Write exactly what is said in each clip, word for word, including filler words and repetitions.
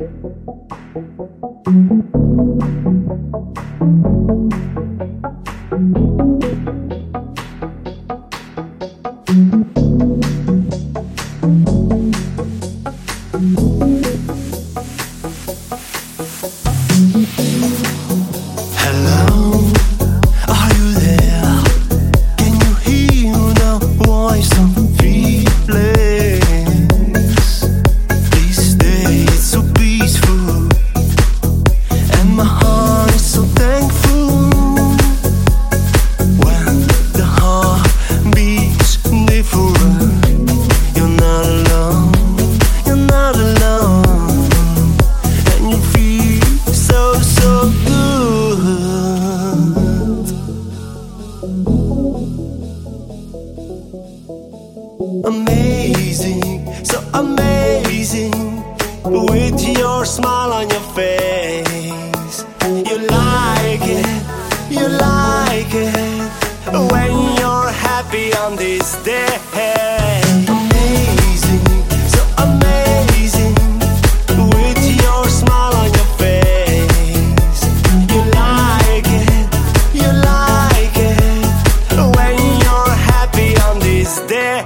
Amazing, so amazing, with your smile on your face. You like it, you like it, when you're happy on this day. Amazing, so amazing, with your smile on your face. You like it, you like it, when you're happy on this day.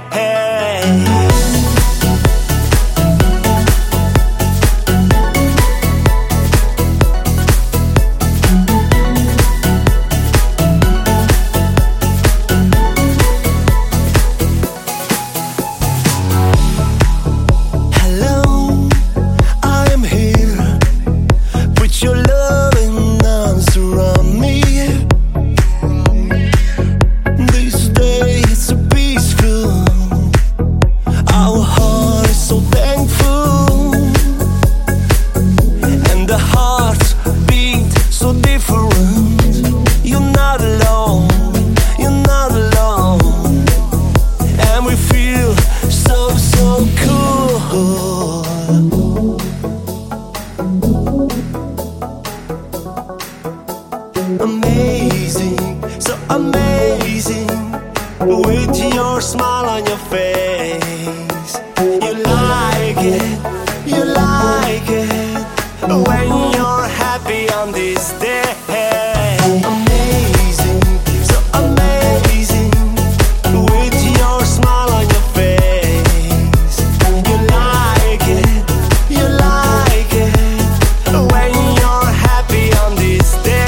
Amazing, so amazing, with your smile on your face. You like it, you like it, when you're happy on this day. Amazing, so amazing, with your smile on your face. You like it, you like it, when you're happy on this day.